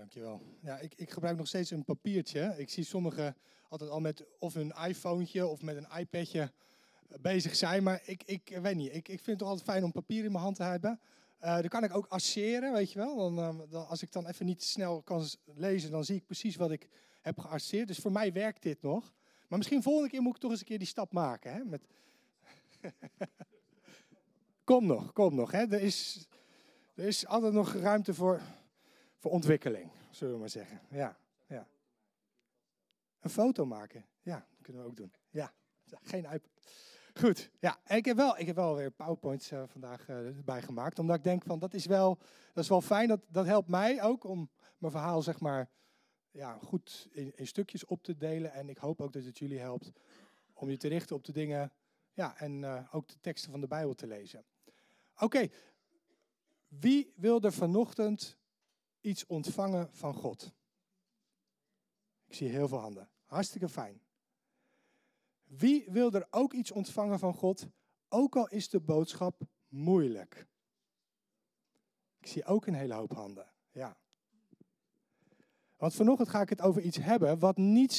Dankjewel. Ja, ik gebruik nog steeds een papiertje. Ik zie sommigen altijd al met of een iPhone of met een iPadje bezig zijn. Maar ik weet niet, ik vind het toch altijd fijn om papier in mijn hand te hebben. Dan kan ik ook asseren, weet je wel. Als ik dan even niet snel kan lezen, dan zie ik precies wat ik heb geasseerd. Dus voor mij werkt dit nog. Maar misschien volgende keer moet ik toch eens een keer die stap maken. Hè? Kom nog. Hè? Er is altijd nog ruimte voor ontwikkeling, zullen we maar zeggen. Ja. Een foto maken, ja, dat kunnen we ook doen. Ja, geen iPad. Goed, ja, en ik heb wel weer PowerPoints vandaag erbij gemaakt, omdat ik denk van dat is wel fijn, dat helpt mij ook om mijn verhaal zeg maar goed in stukjes op te delen. En ik hoop ook dat het jullie helpt om je te richten op de dingen, en ook de teksten van de Bijbel te lezen. Oké, wie wil er vanochtend iets ontvangen van God? Ik zie heel veel handen. Hartstikke fijn. Wie wil er ook iets ontvangen van God, ook al is de boodschap moeilijk? Ik zie ook een hele hoop handen. Ja. Want vanochtend ga ik het over iets hebben wat niet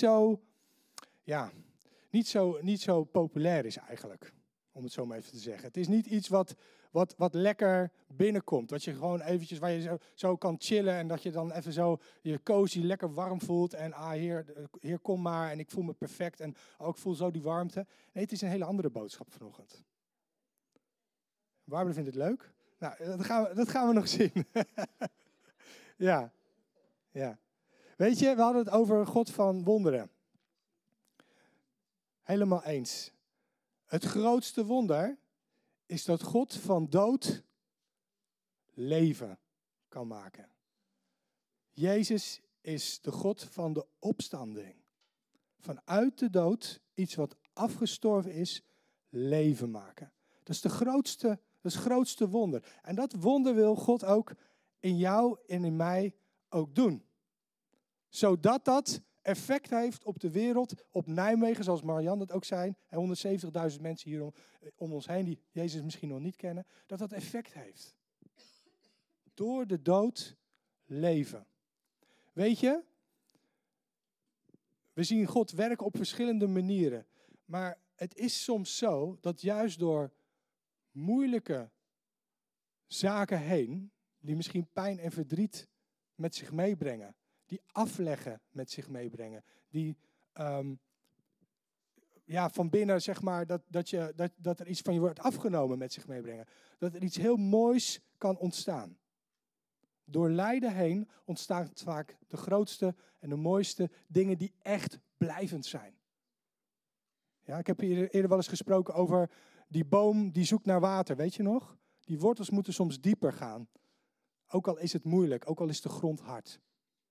zo populair is eigenlijk. Om het zo maar even te zeggen. Het is niet iets wat lekker binnenkomt. Wat je gewoon eventjes, waar je zo kan chillen en dat je dan even zo je cozy lekker warm voelt. En heer kom maar en ik voel me perfect en ik voel zo die warmte. Nee, het is een hele andere boodschap vanochtend. Barbara vindt het leuk? Nou, dat gaan we nog zien. Ja. Weet je, we hadden het over God van wonderen. Helemaal eens. Het grootste wonder is dat God van dood leven kan maken. Jezus is de God van de opstanding. Vanuit de dood, iets wat afgestorven is, leven maken. Dat is het grootste wonder. En dat wonder wil God ook in jou en in mij ook doen. Zodat dat effect heeft op de wereld, op Nijmegen, zoals Marianne dat ook zei. En 170.000 mensen hier om ons heen die Jezus misschien nog niet kennen. Dat effect heeft. Door de dood leven. Weet je, we zien God werken op verschillende manieren. Maar het is soms zo dat juist door moeilijke zaken heen, die misschien pijn en verdriet met zich meebrengen, die afleggen met zich meebrengen, die van binnen zeg maar dat er iets van je wordt afgenomen met zich meebrengen, dat er iets heel moois kan ontstaan. Door lijden heen ontstaan vaak de grootste en de mooiste dingen die echt blijvend zijn. Ja, ik heb hier eerder wel eens gesproken over die boom die zoekt naar water, weet je nog? Die wortels moeten soms dieper gaan. Ook al is het moeilijk, ook al is de grond hard.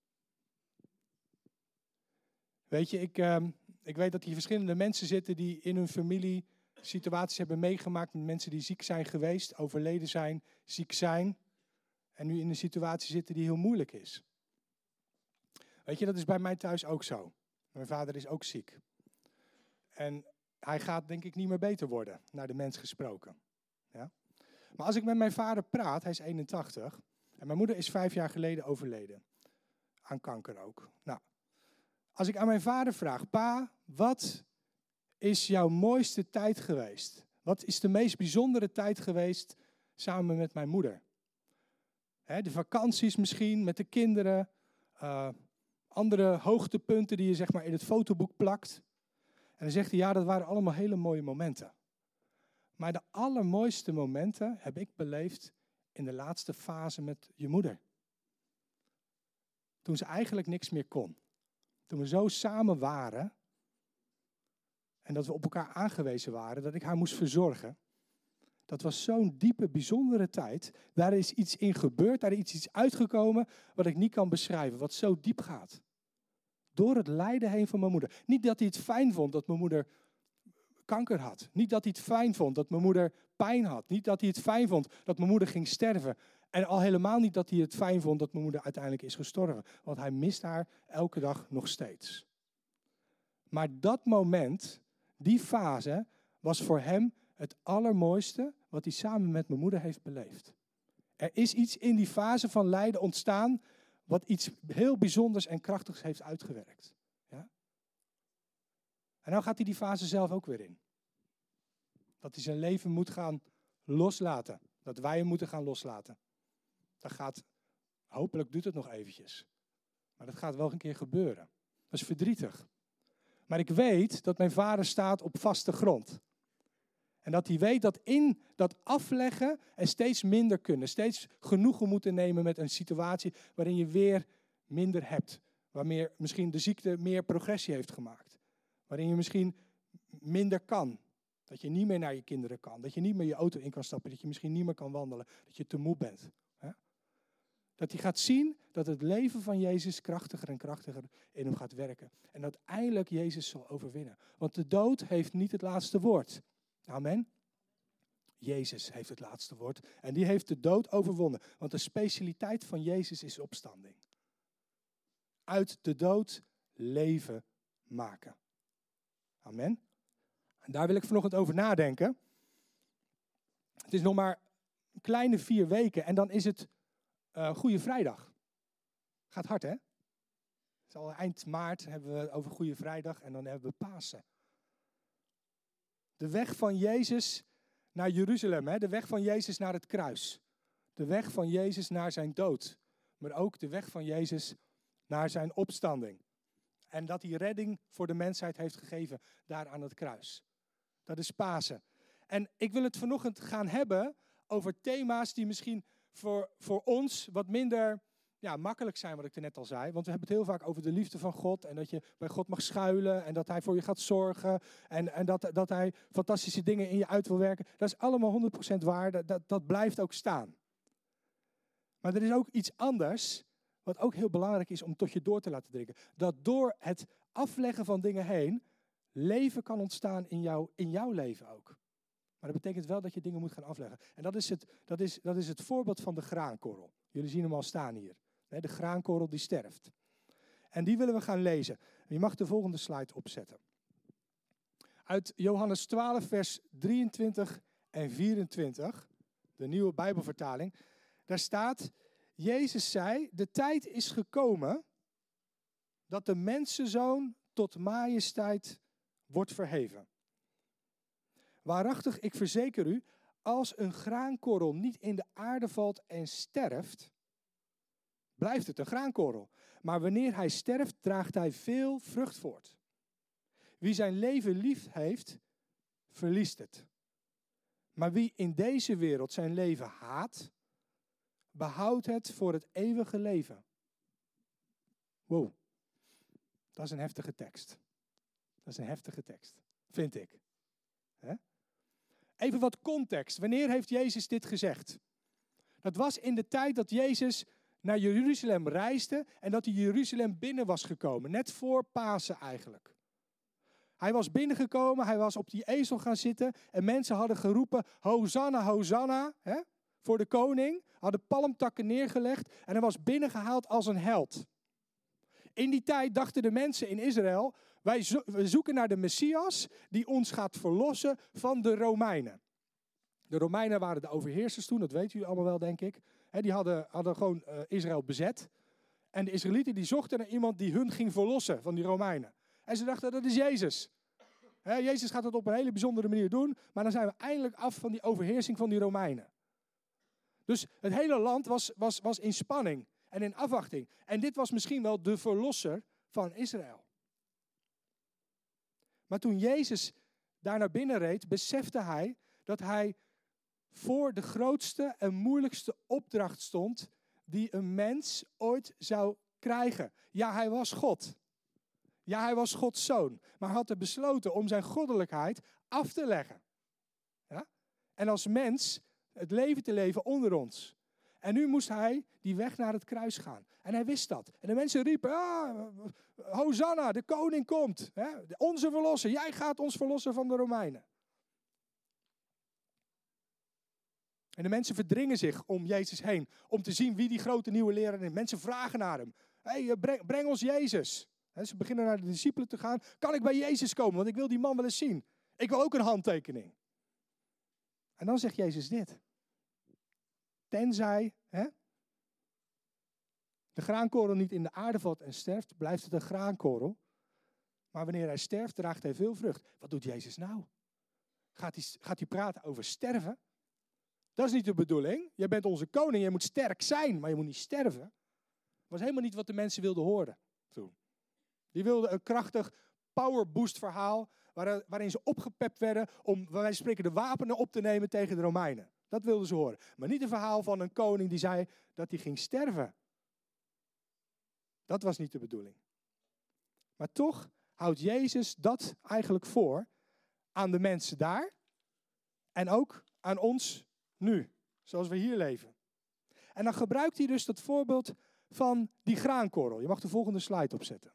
Weet je, ik weet dat hier verschillende mensen zitten die in hun familie situaties hebben meegemaakt met mensen die ziek zijn geweest, overleden zijn, ziek zijn. En nu in een situatie zitten die heel moeilijk is. Weet je, dat is bij mij thuis ook zo. Mijn vader is ook ziek. En hij gaat denk ik niet meer beter worden, naar de mens gesproken. Ja? Maar als ik met mijn vader praat, hij is 81. En mijn moeder is 5 jaar geleden overleden. Aan kanker ook. Nou, als ik aan mijn vader vraag, pa, wat is jouw mooiste tijd geweest? Wat is de meest bijzondere tijd geweest samen met mijn moeder? De vakanties misschien, met de kinderen. Andere hoogtepunten die je zeg maar in het fotoboek plakt. En dan zegt hij, ja, dat waren allemaal hele mooie momenten. Maar de allermooiste momenten heb ik beleefd in de laatste fase met je moeder. Toen ze eigenlijk niks meer kon. Toen we zo samen waren. En dat we op elkaar aangewezen waren, dat ik haar moest verzorgen. Dat was zo'n diepe, bijzondere tijd. Daar is iets in gebeurd, daar is iets uitgekomen wat ik niet kan beschrijven. Wat zo diep gaat. Door het lijden heen van mijn moeder. Niet dat hij het fijn vond dat mijn moeder kanker had. Niet dat hij het fijn vond dat mijn moeder pijn had. Niet dat hij het fijn vond dat mijn moeder ging sterven. En al helemaal niet dat hij het fijn vond dat mijn moeder uiteindelijk is gestorven. Want hij mist haar elke dag nog steeds. Maar dat moment, die fase, was voor hem het allermooiste wat hij samen met mijn moeder heeft beleefd. Er is iets in die fase van lijden ontstaan wat iets heel bijzonders en krachtigs heeft uitgewerkt. Ja? En nou gaat hij die fase zelf ook weer in. Dat hij zijn leven moet gaan loslaten. Dat wij hem moeten gaan loslaten. Dat gaat, hopelijk duurt het nog eventjes. Maar dat gaat wel een keer gebeuren. Dat is verdrietig. Maar ik weet dat mijn vader staat op vaste grond. En dat hij weet dat in dat afleggen en steeds minder kunnen. Steeds genoegen moeten nemen met een situatie waarin je weer minder hebt. Waarmee misschien de ziekte meer progressie heeft gemaakt. Waarin je misschien minder kan. Dat je niet meer naar je kinderen kan. Dat je niet meer je auto in kan stappen. Dat je misschien niet meer kan wandelen. Dat je te moe bent. Dat hij gaat zien dat het leven van Jezus krachtiger en krachtiger in hem gaat werken. En uiteindelijk Jezus zal overwinnen. Want de dood heeft niet het laatste woord. Amen. Jezus heeft het laatste woord. En die heeft de dood overwonnen. Want de specialiteit van Jezus is opstanding. Uit de dood leven maken. Amen. En daar wil ik vanochtend over nadenken. Het is nog maar een kleine 4 weken en dan is het Goede Vrijdag. Gaat hard, hè? Het is al eind maart hebben we over Goede Vrijdag en dan hebben we Pasen. De weg van Jezus naar Jeruzalem, hè? De weg van Jezus naar het kruis. De weg van Jezus naar zijn dood. Maar ook de weg van Jezus naar zijn opstanding. En dat hij redding voor de mensheid heeft gegeven daar aan het kruis. Dat is Pasen. En ik wil het vanochtend gaan hebben over thema's die misschien voor ons wat minder makkelijk zijn, wat ik er net al zei. Want we hebben het heel vaak over de liefde van God. En dat je bij God mag schuilen. En dat hij voor je gaat zorgen. En dat hij fantastische dingen in je uit wil werken. Dat is allemaal 100% waar. Dat blijft ook staan. Maar er is ook iets anders. Wat ook heel belangrijk is om tot je door te laten dringen. Dat door het afleggen van dingen heen. Leven kan ontstaan in jouw leven ook. Maar dat betekent wel dat je dingen moet gaan afleggen. En dat is het voorbeeld van de graankorrel. Jullie zien hem al staan hier. De graankorrel die sterft. En die willen we gaan lezen. Je mag de volgende slide opzetten. Uit Johannes 12 vers 23 en 24. De nieuwe Bijbelvertaling. Daar staat, Jezus zei, de tijd is gekomen dat de mensenzoon tot majesteit wordt verheven. Waarachtig, ik verzeker u, als een graankorrel niet in de aarde valt en sterft, blijft het een graankorrel. Maar wanneer hij sterft, draagt hij veel vrucht voort. Wie zijn leven lief heeft, verliest het. Maar wie in deze wereld zijn leven haat, behoudt het voor het eeuwige leven. Wow, dat is een heftige tekst. Dat is een heftige tekst, vind ik. Even wat context. Wanneer heeft Jezus dit gezegd? Dat was in de tijd dat Jezus naar Jeruzalem reisde en dat hij Jeruzalem binnen was gekomen. Net voor Pasen eigenlijk. Hij was binnengekomen, hij was op die ezel gaan zitten en mensen hadden geroepen, Hosanna, Hosanna, voor de koning. Hadden palmtakken neergelegd en hij was binnengehaald als een held. In die tijd dachten de mensen in Israël, we zoeken naar de Messias die ons gaat verlossen van de Romeinen. De Romeinen waren de overheersers toen, dat weten jullie allemaal wel denk ik. Die hadden gewoon Israël bezet. En de Israëlieten die zochten naar iemand die hun ging verlossen van die Romeinen. En ze dachten, dat is Jezus. Jezus gaat het op een hele bijzondere manier doen, maar dan zijn we eindelijk af van die overheersing van die Romeinen. Dus het hele land was in spanning en in afwachting. En dit was misschien wel de verlosser van Israël. Maar toen Jezus daar naar binnen reed, besefte hij dat hij voor de grootste en moeilijkste opdracht stond die een mens ooit zou krijgen. Ja, hij was God. Ja, hij was Gods zoon. Maar hij had er besloten om zijn goddelijkheid af te leggen. Ja? En als mens het leven te leven onder ons. En nu moest hij die weg naar het kruis gaan. En hij wist dat. En de mensen riepen, Hosanna, de koning komt. Onze verlosser, jij gaat ons verlossen van de Romeinen. En de mensen verdringen zich om Jezus heen. Om te zien wie die grote nieuwe leraar is. Mensen vragen naar hem. Breng ons Jezus. Ze beginnen naar de discipelen te gaan. Kan ik bij Jezus komen? Want ik wil die man wel eens zien. Ik wil ook een handtekening. En dan zegt Jezus dit. Tenzij de graankorrel niet in de aarde valt en sterft, blijft het een graankorrel. Maar wanneer hij sterft, draagt hij veel vrucht. Wat doet Jezus nou? Gaat hij praten over sterven? Dat is niet de bedoeling. Jij bent onze koning, je moet sterk zijn, maar je moet niet sterven. Dat was helemaal niet wat de mensen wilden horen toen. Die wilden een krachtig powerboost verhaal, waarin ze opgepept werden om, bij wijze van spreken, de wapenen op te nemen tegen de Romeinen. Dat wilden ze horen. Maar niet een verhaal van een koning die zei dat hij ging sterven. Dat was niet de bedoeling. Maar toch houdt Jezus dat eigenlijk voor aan de mensen daar en ook aan ons nu, zoals we hier leven. En dan gebruikt hij dus dat voorbeeld van die graankorrel. Je mag de volgende slide opzetten.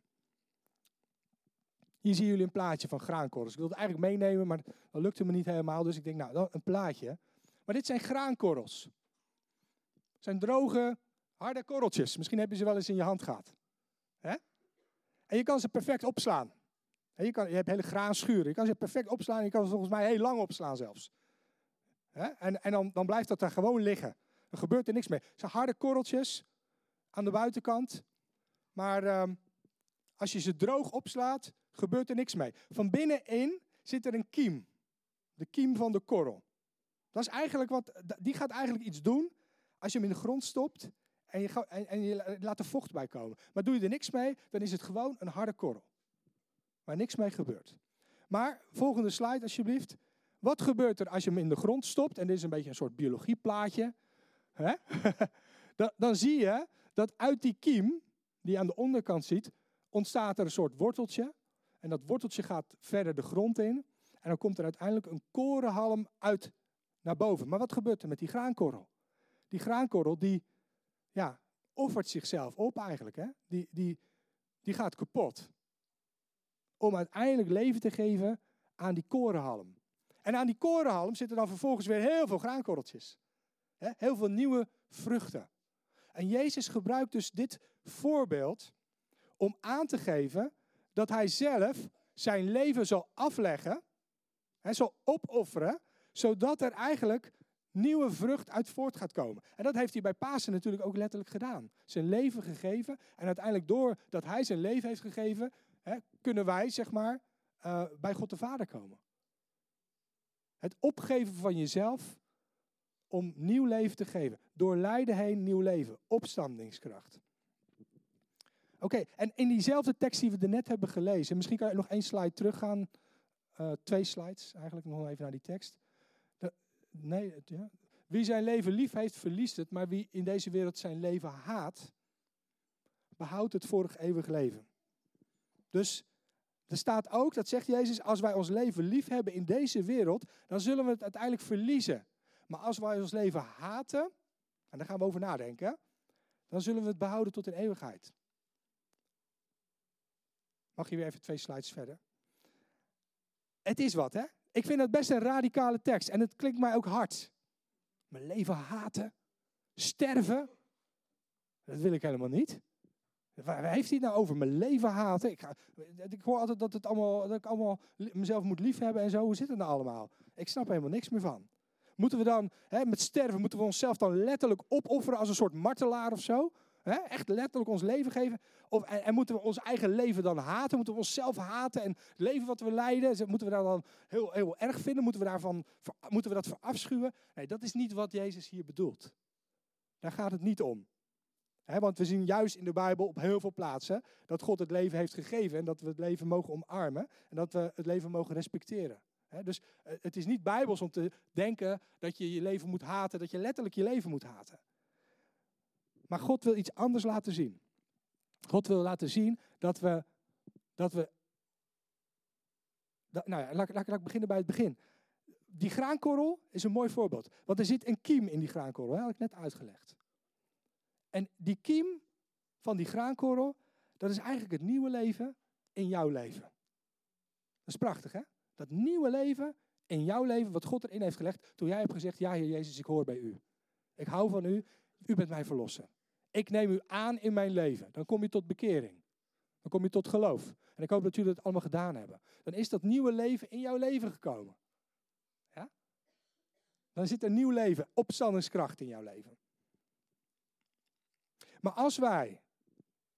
Hier zien jullie een plaatje van graankorrels. Ik wilde het eigenlijk meenemen, maar dat lukte me niet helemaal. Dus ik denk, nou, een plaatje. Maar dit zijn graankorrels. Het zijn droge, harde korreltjes. Misschien heb je ze wel eens in je hand gehad. Hè? En je kan ze perfect opslaan. Je hebt hele graanschuren. Je kan ze perfect opslaan. Je kan ze volgens mij heel lang opslaan zelfs. Hè? En dan blijft dat daar gewoon liggen. Er gebeurt er niks mee. Het zijn harde korreltjes aan de buitenkant. Maar als je ze droog opslaat, gebeurt er niks mee. Van binnenin zit er een kiem. De kiem van de korrel. Dat is eigenlijk die gaat eigenlijk iets doen als je hem in de grond stopt en je laat er vocht bij komen. Maar doe je er niks mee, dan is het gewoon een harde korrel. Waar niks mee gebeurt. Maar, volgende slide alsjeblieft. Wat gebeurt er als je hem in de grond stopt? En dit is een beetje een soort biologieplaatje. Hè? Dan zie je dat uit die kiem, die je aan de onderkant ziet, ontstaat er een soort worteltje. En dat worteltje gaat verder de grond in. En dan komt er uiteindelijk een korenhalm uit naar boven. Maar wat gebeurt er met die graankorrel? Die graankorrel die offert zichzelf op eigenlijk. Hè? Die gaat kapot. Om uiteindelijk leven te geven aan die korenhalm. En aan die korenhalm zitten dan vervolgens weer heel veel graankorreltjes. Hè? Heel veel nieuwe vruchten. En Jezus gebruikt dus dit voorbeeld om aan te geven dat hij zelf zijn leven zal afleggen. Hij zal opofferen, zodat er eigenlijk nieuwe vrucht uit voort gaat komen. En dat heeft hij bij Pasen natuurlijk ook letterlijk gedaan. Zijn leven gegeven. En uiteindelijk doordat hij zijn leven heeft gegeven, kunnen wij, zeg maar, bij God de Vader komen. Het opgeven van jezelf om nieuw leven te geven. Door lijden heen nieuw leven. Opstandingskracht. Oké, en in diezelfde tekst die we er net hebben gelezen, misschien kan je nog 1 slide teruggaan. 2 slides eigenlijk, nog even naar die tekst. Wie zijn leven lief heeft, verliest het. Maar wie in deze wereld zijn leven haat, behoudt het voor eeuwig leven. Dus er staat ook, dat zegt Jezus, als wij ons leven lief hebben in deze wereld, dan zullen we het uiteindelijk verliezen. Maar als wij ons leven haten, en daar gaan we over nadenken, dan zullen we het behouden tot in eeuwigheid. Mag je weer even 2 slides verder? Het is wat, hè? Ik vind het best een radicale tekst. En het klinkt mij ook hard. Mijn leven haten. Sterven. Dat wil ik helemaal niet. Waar heeft hij het nou over? Mijn leven haten. Ik hoor altijd dat ik allemaal mezelf moet liefhebben en zo. Hoe zit het nou allemaal? Ik snap er helemaal niks meer van. Moeten we dan, met sterven, moeten we onszelf dan letterlijk opofferen als een soort martelaar of zo? Echt letterlijk ons leven geven? En moeten we ons eigen leven dan haten? Moeten we onszelf haten en het leven wat we leiden? Moeten we dat dan heel, heel erg vinden? Moeten we dat verafschuwen? Nee, dat is niet wat Jezus hier bedoelt. Daar gaat het niet om. Want we zien juist in de Bijbel op heel veel plaatsen dat God het leven heeft gegeven. En dat we het leven mogen omarmen. En dat we het leven mogen respecteren. Dus het is niet bijbels om te denken dat je je leven moet haten. Dat je letterlijk je leven moet haten. Maar God wil iets anders laten zien. God wil laten zien dat we laat ik beginnen bij het begin. Die graankorrel is een mooi voorbeeld. Want er zit een kiem in die graankorrel. Dat had ik net uitgelegd. En die kiem van die graankorrel, dat is eigenlijk het nieuwe leven in jouw leven. Dat is prachtig, hè? Dat nieuwe leven in jouw leven, wat God erin heeft gelegd, toen jij hebt gezegd, ja Heer Jezus, ik hoor bij u. Ik hou van u, u bent mijn verlosser. Ik neem u aan in mijn leven. Dan kom je tot bekering. Dan kom je tot geloof. En ik hoop dat jullie dat allemaal gedaan hebben. Dan is dat nieuwe leven in jouw leven gekomen. Ja? Dan zit er nieuw leven, opstandingskracht in jouw leven. Maar als wij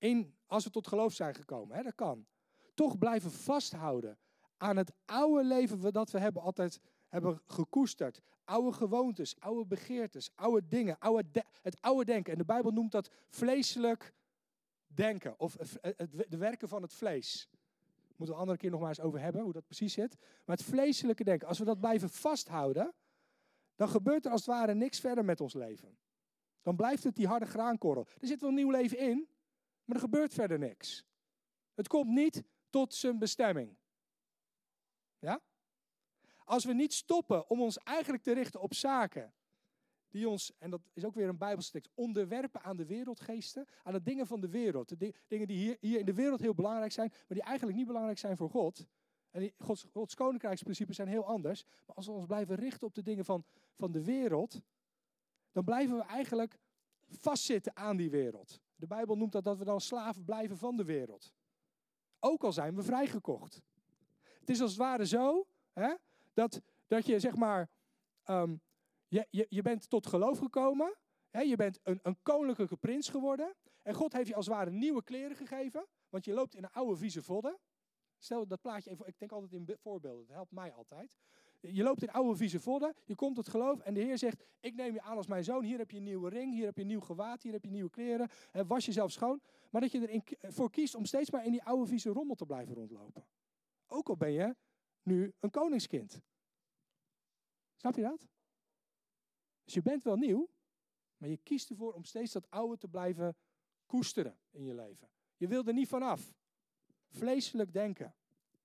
als we tot geloof zijn gekomen. Hè, dat kan. Toch blijven vasthouden aan het oude leven dat we altijd hebben gekoesterd. Oude gewoontes, oude begeertes, oude dingen, het oude denken. En de Bijbel noemt dat vleeselijk denken. Of de werken van het vlees. Daar moeten we een andere keer nog maar eens over hebben, hoe dat precies zit. Maar het vleeselijke denken, als we dat blijven vasthouden, dan gebeurt er als het ware niks verder met ons leven. Dan blijft het die harde graankorrel. Er zit wel een nieuw leven in, maar er gebeurt verder niks. Het komt niet tot zijn bestemming. Ja? Als we niet stoppen om ons eigenlijk te richten op zaken die ons, en dat is ook weer een Bijbelse tekst, onderwerpen aan de wereldgeesten, aan de dingen van de wereld. De dingen die hier in de wereld heel belangrijk zijn, maar die eigenlijk niet belangrijk zijn voor God. En Gods koninkrijksprincipes zijn heel anders. Maar als we ons blijven richten op de dingen van de wereld, dan blijven we eigenlijk vastzitten aan die wereld. De Bijbel noemt dat we dan slaven blijven van de wereld. Ook al zijn we vrijgekocht. Het is als het ware zo, hè, dat je zeg maar, je bent tot geloof gekomen. Hè, je bent een koninklijke prins geworden. En God heeft je als het ware nieuwe kleren gegeven. Want je loopt in een oude vieze vodden. Stel dat plaatje even, ik denk altijd in voorbeelden, dat helpt mij altijd. Je loopt in oude vieze vodden, je komt tot geloof en de Heer zegt, ik neem je aan als mijn zoon, hier heb je een nieuwe ring, hier heb je een nieuw gewaad, hier heb je nieuwe kleren, was jezelf schoon. Maar dat je ervoor kiest om steeds maar in die oude vieze rommel te blijven rondlopen. Ook al ben je nu een koningskind. Snap je dat? Dus je bent wel nieuw, maar je kiest ervoor om steeds dat oude te blijven koesteren in je leven. Je wil er niet vanaf. Vleeselijk denken.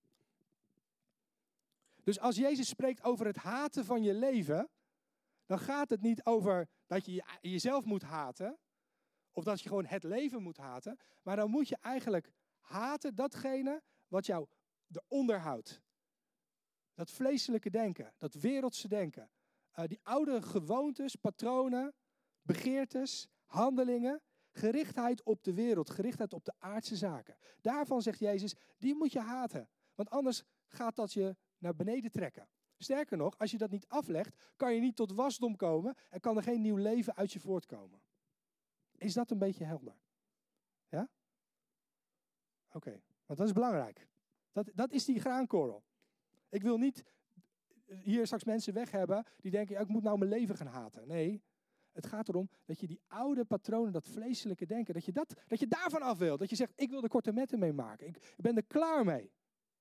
Dus als Jezus spreekt over het haten van je leven, dan gaat het niet over dat je jezelf moet haten, of dat je gewoon het leven moet haten, maar dan moet je eigenlijk haten datgene wat jou eronder houdt. Dat vleeselijke denken, dat wereldse denken, die oude gewoontes, patronen, begeertes, handelingen, gerichtheid op de wereld, gerichtheid op de aardse zaken. Daarvan zegt Jezus, die moet je haten. Want anders gaat dat je naar beneden trekken. Sterker nog, als je dat niet aflegt, kan je niet tot wasdom komen en kan er geen nieuw leven uit je voortkomen. Is dat een beetje helder? Ja? Oké, want dat is belangrijk. Dat is die graankorrel. Ik wil niet hier straks mensen weg hebben die denken, ja, ik moet nou mijn leven gaan haten. Nee. Het gaat erom dat je die oude patronen, dat vleeselijke denken, dat je daarvan af wil. Dat je zegt, ik wil er korte metten mee maken. Ik ben er klaar mee.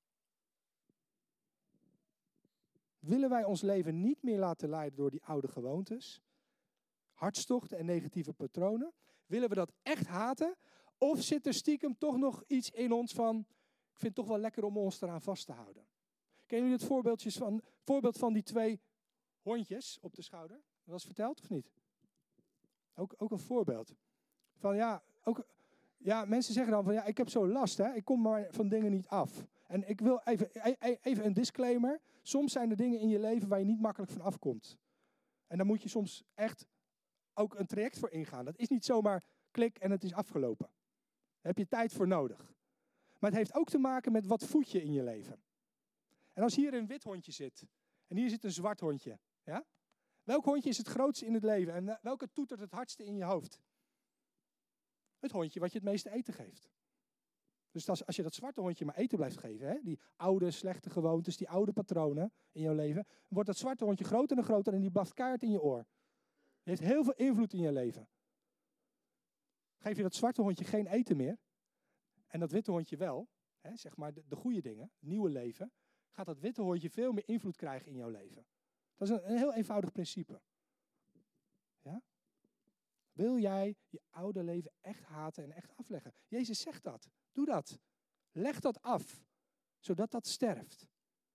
Willen wij ons leven niet meer laten leiden door die oude gewoontes, hartstochten en negatieve patronen? Willen we dat echt haten? Of zit er stiekem toch nog iets in ons van, ik vind het toch wel lekker om ons eraan vast te houden? Kennen jullie het voorbeeld van die 2 hondjes op de schouder? Dat was verteld of niet? Ook een voorbeeld. Van mensen zeggen dan van ja, ik heb zo last, hè? Ik kom maar van dingen niet af. En ik wil even een disclaimer. Soms zijn er dingen in je leven waar je niet makkelijk van afkomt. En daar moet je soms echt ook een traject voor ingaan. Dat is niet zomaar klik en het is afgelopen. Daar heb je tijd voor nodig. Maar het heeft ook te maken met wat voed je in je leven. En als hier een wit hondje zit en hier zit een zwart hondje, ja? Welk hondje is het grootste in het leven en welke toetert het hardste in je hoofd? Het hondje wat je het meeste eten geeft. Dus als je dat zwarte hondje maar eten blijft geven, hè, die oude slechte gewoontes, die oude patronen in jouw leven, wordt dat zwarte hondje groter en groter en die blaft kaart in je oor. Die heeft heel veel invloed in je leven. Geef je dat zwarte hondje geen eten meer en dat witte hondje wel, hè, zeg maar de goede dingen, het nieuwe leven, gaat dat witte hondje veel meer invloed krijgen in jouw leven. Dat is een heel eenvoudig principe. Ja? Wil jij je oude leven echt haten en echt afleggen? Jezus zegt dat. Doe dat. Leg dat af, zodat dat sterft.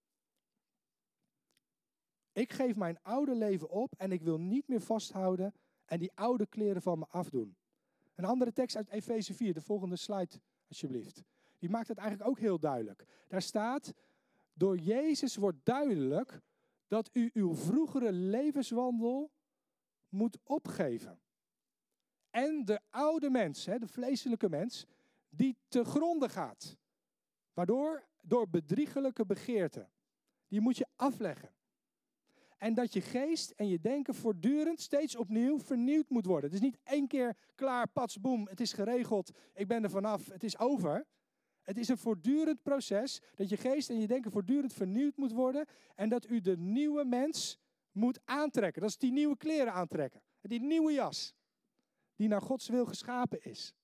Ik geef mijn oude leven op en ik wil niet meer vasthouden en die oude kleren van me afdoen. Een andere tekst uit Efeze 4, de volgende slide alsjeblieft. Die maakt het eigenlijk ook heel duidelijk. Daar staat, door Jezus wordt duidelijk dat u uw vroegere levenswandel moet opgeven. En de oude mens, de vleeselijke mens, die te gronde gaat. Waardoor, door bedriegelijke begeerten. Die moet je afleggen. En dat je geest en je denken voortdurend, steeds opnieuw vernieuwd moet worden. Het is niet 1 keer klaar, pats, boem, het is geregeld, ik ben er vanaf, het is over. Het is een voortdurend proces dat je geest en je denken voortdurend vernieuwd moet worden. En dat u de nieuwe mens moet aantrekken. Dat is die nieuwe kleren aantrekken. Die nieuwe jas. Die naar Gods wil geschapen is.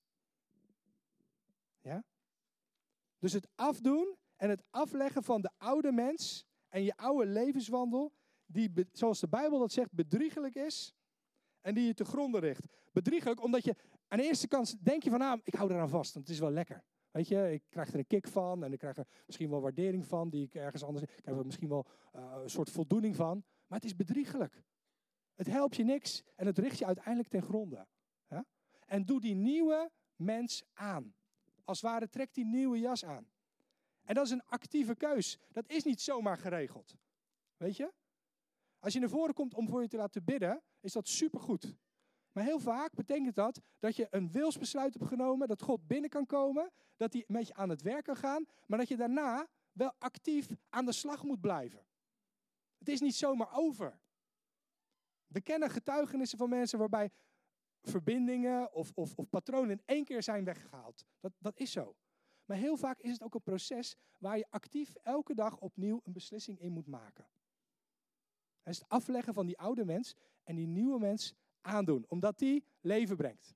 Ja? Dus het afdoen en het afleggen van de oude mens en je oude levenswandel, die, zoals de Bijbel dat zegt, bedriegelijk is en die je te gronden richt. Bedriegelijk omdat je aan de eerste kant denk je van, ik hou eraan vast, want het is wel lekker. Weet je, ik krijg er een kick van en ik krijg er misschien wel waardering van die ik ergens anders... Ik krijg er misschien wel een soort voldoening van, maar het is bedriegelijk. Het helpt je niks en het richt je uiteindelijk ten gronde. Ja? En doe die nieuwe mens aan. Als het ware trek die nieuwe jas aan. En dat is een actieve keus. Dat is niet zomaar geregeld. Weet je? Als je naar voren komt om voor je te laten bidden, is dat supergoed. Maar heel vaak betekent dat je een wilsbesluit hebt genomen, dat God binnen kan komen, dat hij met je aan het werk kan gaan, maar dat je daarna wel actief aan de slag moet blijven. Het is niet zomaar over. We kennen getuigenissen van mensen waarbij verbindingen of patronen in 1 keer zijn weggehaald. Dat is zo. Maar heel vaak is het ook een proces waar je actief elke dag opnieuw een beslissing in moet maken. Het is het afleggen van die oude mens en die nieuwe mens aandoen, omdat die leven brengt.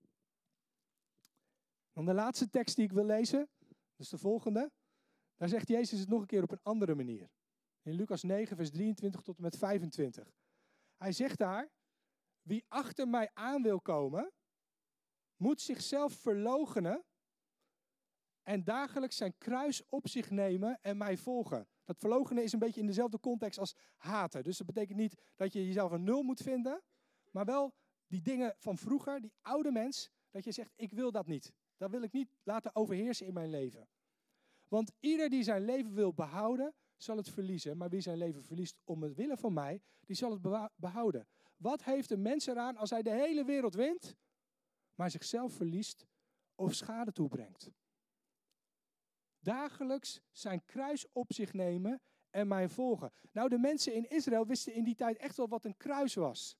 Dan de laatste tekst die ik wil lezen, dus de volgende. Daar zegt Jezus het nog een keer op een andere manier. In Lucas 9, vers 23 tot en met 25. Hij zegt daar, wie achter mij aan wil komen, moet zichzelf verloochenen en dagelijks zijn kruis op zich nemen en mij volgen. Dat verloochenen is een beetje in dezelfde context als haten. Dus dat betekent niet dat je jezelf een 0 moet vinden, maar wel die dingen van vroeger, die oude mens, dat je zegt, ik wil dat niet. Dat wil ik niet laten overheersen in mijn leven. Want ieder die zijn leven wil behouden, zal het verliezen. Maar wie zijn leven verliest om het willen van mij, die zal het behouden. Wat heeft een mens eraan als hij de hele wereld wint, maar zichzelf verliest of schade toebrengt? Dagelijks zijn kruis op zich nemen en mij volgen. Nou, de mensen in Israël wisten in die tijd echt wel wat een kruis was.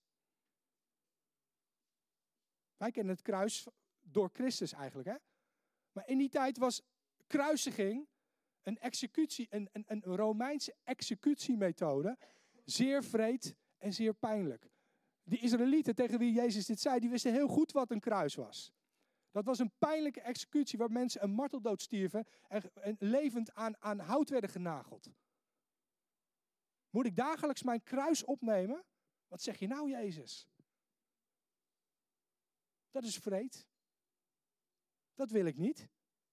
Wij kennen het kruis door Christus eigenlijk, hè? Maar in die tijd was kruisiging een executie, een Romeinse executiemethode, zeer wreed en zeer pijnlijk. Die Israëlieten tegen wie Jezus dit zei, die wisten heel goed wat een kruis was. Dat was een pijnlijke executie waar mensen een marteldood stierven en levend aan hout werden genageld. Moet ik dagelijks mijn kruis opnemen? Wat zeg je nou, Jezus? Dat is wreed. Dat wil ik niet.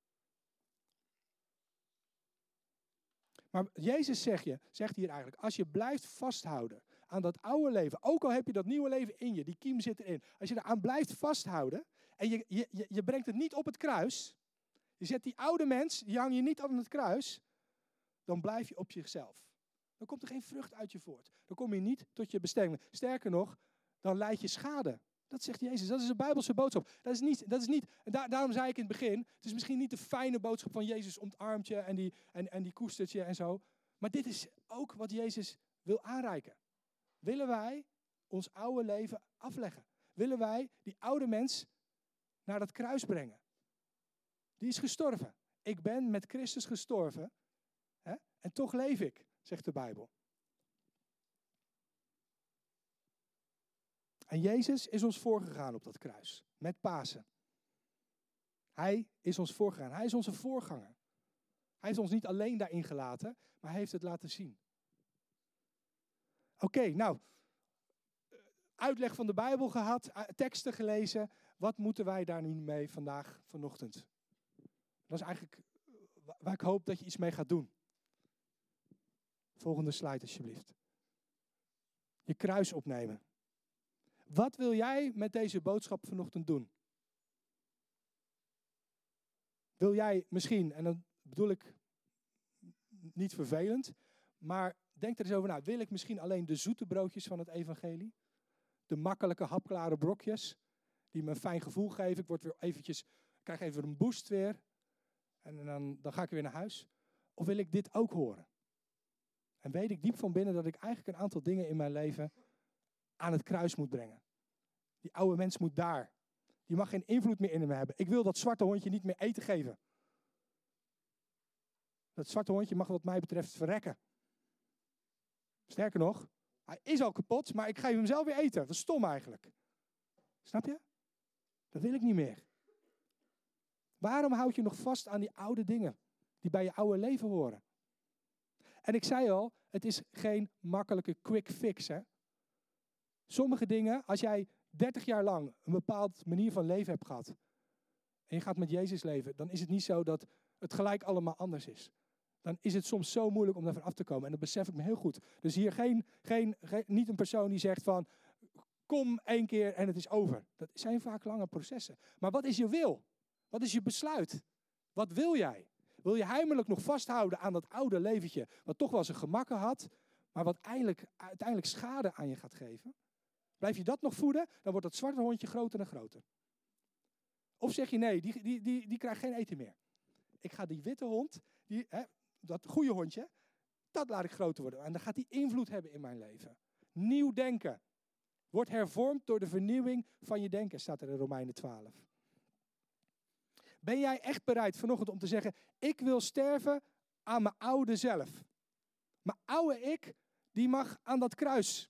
Maar Jezus zegt hier eigenlijk, als je blijft vasthouden aan dat oude leven, ook al heb je dat nieuwe leven in je, die kiem zit erin. Als je eraan blijft vasthouden en je brengt het niet op het kruis, je zet die oude mens, die hang je niet aan het kruis, dan blijf je op zichzelf. Dan komt er geen vrucht uit je voort. Dan kom je niet tot je bestemming. Sterker nog, dan lijd je schade. Dat zegt Jezus, dat is een Bijbelse boodschap. Dat is niet daarom zei ik in het begin, het is misschien niet de fijne boodschap van Jezus omarmt je en die koestert je en zo. Maar dit is ook wat Jezus wil aanreiken. Willen wij ons oude leven afleggen? Willen wij die oude mens naar dat kruis brengen? Die is gestorven. Ik ben met Christus gestorven. Hè? En toch leef ik, zegt de Bijbel. En Jezus is ons voorgegaan op dat kruis. Met Pasen. Hij is ons voorgegaan. Hij is onze voorganger. Hij heeft ons niet alleen daarin gelaten, maar hij heeft het laten zien. Oké, nou, uitleg van de Bijbel gehad, teksten gelezen. Wat moeten wij daar nu mee vanochtend? Dat is eigenlijk waar ik hoop dat je iets mee gaat doen. Volgende slide alsjeblieft. Je kruis opnemen. Wat wil jij met deze boodschap vanochtend doen? Wil jij misschien, en dan bedoel ik niet vervelend, maar denk er eens over na. Wil ik misschien alleen de zoete broodjes van het evangelie? De makkelijke, hapklare brokjes, die me een fijn gevoel geven. Ik word weer krijg even een boost weer. En dan ga ik weer naar huis. Of wil ik dit ook horen? En weet ik diep van binnen dat ik eigenlijk een aantal dingen in mijn leven aan het kruis moet brengen. Die oude mens moet daar. Die mag geen invloed meer in me hebben. Ik wil dat zwarte hondje niet meer eten geven. Dat zwarte hondje mag wat mij betreft verrekken. Sterker nog, hij is al kapot, maar ik geef hem zelf weer eten. Dat is stom eigenlijk. Snap je? Dat wil ik niet meer. Waarom houd je nog vast aan die oude dingen die bij je oude leven horen? En ik zei al, het is geen makkelijke quick fix. Hè? Sommige dingen, als jij 30 jaar lang een bepaald manier van leven hebt gehad en je gaat met Jezus leven, dan is het niet zo dat het gelijk allemaal anders is. Dan is het soms zo moeilijk om daarvan af te komen. En dat besef ik me heel goed. Dus hier niet een persoon die zegt van, kom 1 keer en het is over. Dat zijn vaak lange processen. Maar wat is je wil? Wat is je besluit? Wat wil jij? Wil je heimelijk nog vasthouden aan dat oude leventje, wat toch wel zijn gemakken had, maar wat uiteindelijk schade aan je gaat geven? Blijf je dat nog voeden, dan wordt dat zwarte hondje groter en groter. Of zeg je nee, die krijgt geen eten meer. Ik ga die witte hond, dat goede hondje, dat laat ik groter worden. En dan gaat die invloed hebben in mijn leven. Nieuw denken. Wordt hervormd door de vernieuwing van je denken, staat er in Romeinen 12. Ben jij echt bereid vanochtend om te zeggen, ik wil sterven aan mijn oude zelf. Mijn oude ik, die mag aan dat kruis.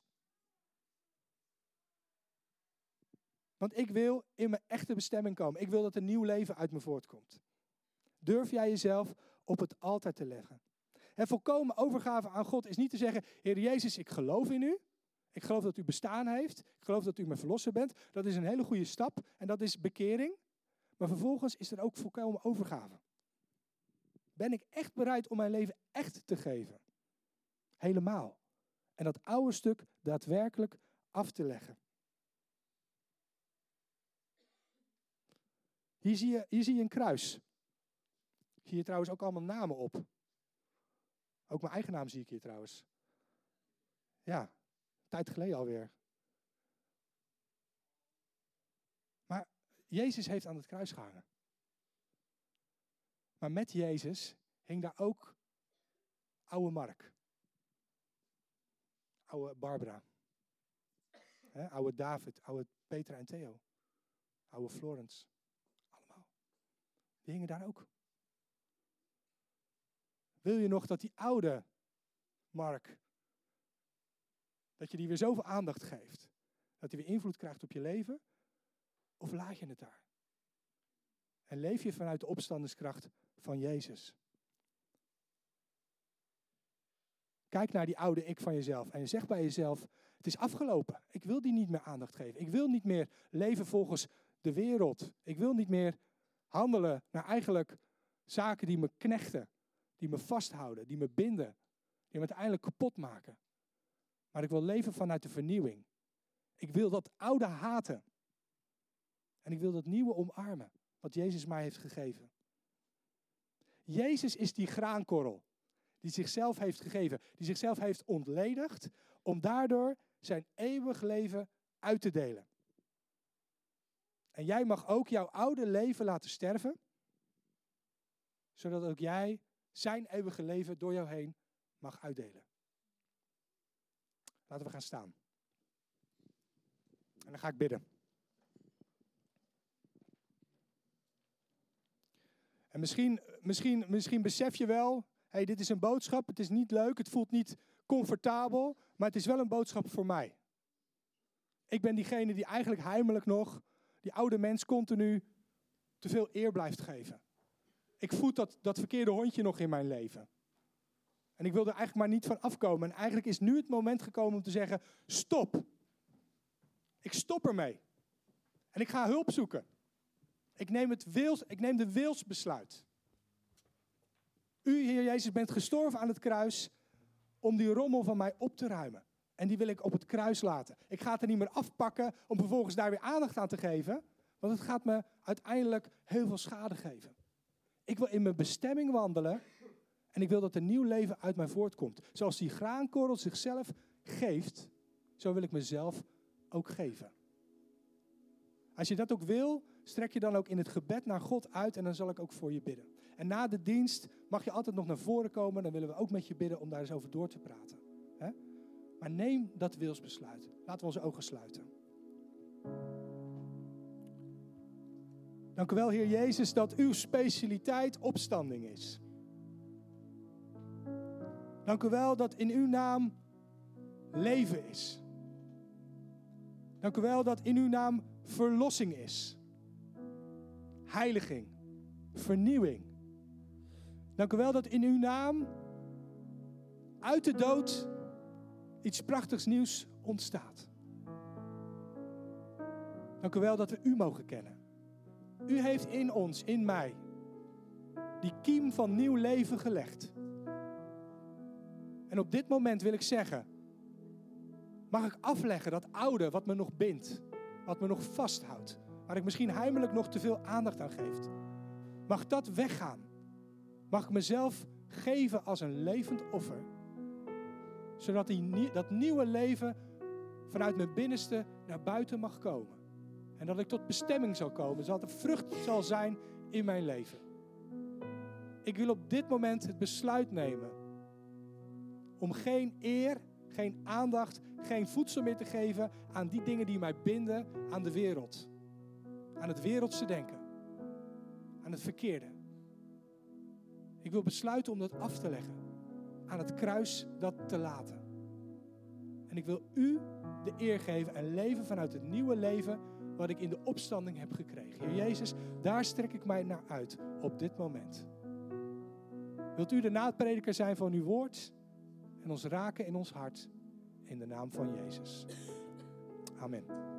Want ik wil in mijn echte bestemming komen. Ik wil dat een nieuw leven uit me voortkomt. Durf jij jezelf op het altaar te leggen? En volkomen overgave aan God is niet te zeggen, Heer Jezus, ik geloof in u. Ik geloof dat u bestaan heeft. Ik geloof dat u mijn verlosser bent. Dat is een hele goede stap en dat is bekering. Maar vervolgens is er ook volkomen overgave. Ben ik echt bereid om mijn leven echt te geven? Helemaal. En dat oude stuk daadwerkelijk af te leggen. Hier zie je een kruis. Zie je trouwens ook allemaal namen op. Ook mijn eigen naam zie ik hier trouwens. Ja, een tijd geleden alweer. Maar Jezus heeft aan het kruis gehangen. Maar met Jezus hing daar ook oude Mark. Oude Barbara. Oude David, oude Petra en Theo. Oude Florence. Allemaal. Die hingen daar ook. Wil je nog dat die oude Mark, dat je die weer zoveel aandacht geeft? Dat hij weer invloed krijgt op je leven? Of laat je het daar? En leef je vanuit de opstandingskracht van Jezus? Kijk naar die oude ik van jezelf en je zegt bij jezelf, het is afgelopen. Ik wil die niet meer aandacht geven. Ik wil niet meer leven volgens de wereld. Ik wil niet meer handelen naar eigenlijk zaken die me knechten. Die me vasthouden, die me binden, die me uiteindelijk kapot maken. Maar ik wil leven vanuit de vernieuwing. Ik wil dat oude haten. En ik wil dat nieuwe omarmen, wat Jezus mij heeft gegeven. Jezus is die graankorrel die zichzelf heeft gegeven, die zichzelf heeft ontledigd, om daardoor zijn eeuwig leven uit te delen. En jij mag ook jouw oude leven laten sterven, zodat ook jij zijn eeuwige leven door jou heen mag uitdelen. Laten we gaan staan. En dan ga ik bidden. En misschien besef je wel, hey, dit is een boodschap, het is niet leuk, het voelt niet comfortabel, maar het is wel een boodschap voor mij. Ik ben diegene die eigenlijk heimelijk nog die oude mens continu te veel eer blijft geven. Ik voed dat verkeerde hondje nog in mijn leven. En ik wil er eigenlijk maar niet van afkomen. En eigenlijk is nu het moment gekomen om te zeggen, stop. Ik stop ermee. En ik ga hulp zoeken. Ik neem de wilsbesluit. U, Heer Jezus, bent gestorven aan het kruis om die rommel van mij op te ruimen. En die wil ik op het kruis laten. Ik ga het er niet meer afpakken om vervolgens daar weer aandacht aan te geven. Want het gaat me uiteindelijk heel veel schade geven. Ik wil in mijn bestemming wandelen. En ik wil dat een nieuw leven uit mij voortkomt. Zoals die graankorrel zichzelf geeft, zo wil ik mezelf ook geven. Als je dat ook wil, strek je dan ook in het gebed naar God uit en dan zal ik ook voor je bidden. En na de dienst mag je altijd nog naar voren komen. Dan willen we ook met je bidden om daar eens over door te praten. Hè? Maar neem dat wilsbesluit. Laten we onze ogen sluiten. Dank u wel, Heer Jezus, dat uw specialiteit opstanding is. Dank u wel dat in uw naam leven is. Dank u wel dat in uw naam verlossing is. Heiliging. Vernieuwing. Dank u wel dat in uw naam uit de dood iets prachtigs nieuws ontstaat. Dank u wel dat we u mogen kennen. U heeft in ons, in mij, die kiem van nieuw leven gelegd. En op dit moment wil ik zeggen, mag ik afleggen dat oude wat me nog bindt, wat me nog vasthoudt, waar ik misschien heimelijk nog te veel aandacht aan geef. Mag dat weggaan? Mag ik mezelf geven als een levend offer? Zodat dat nieuwe leven vanuit mijn binnenste naar buiten mag komen. En dat ik tot bestemming zal komen, zodat er vrucht zal zijn in mijn leven. Ik wil op dit moment het besluit nemen om geen eer, geen aandacht, geen voedsel meer te geven aan die dingen die mij binden aan de wereld. Aan het wereldse denken. Aan het verkeerde. Ik wil besluiten om dat af te leggen. Aan het kruis dat te laten. En ik wil u de eer geven en leven vanuit het nieuwe leven wat ik in de opstanding heb gekregen. Heer Jezus, daar strek ik mij naar uit op dit moment. Wilt u de naprediker zijn van uw woord en ons raken in ons hart in de naam van Jezus. Amen.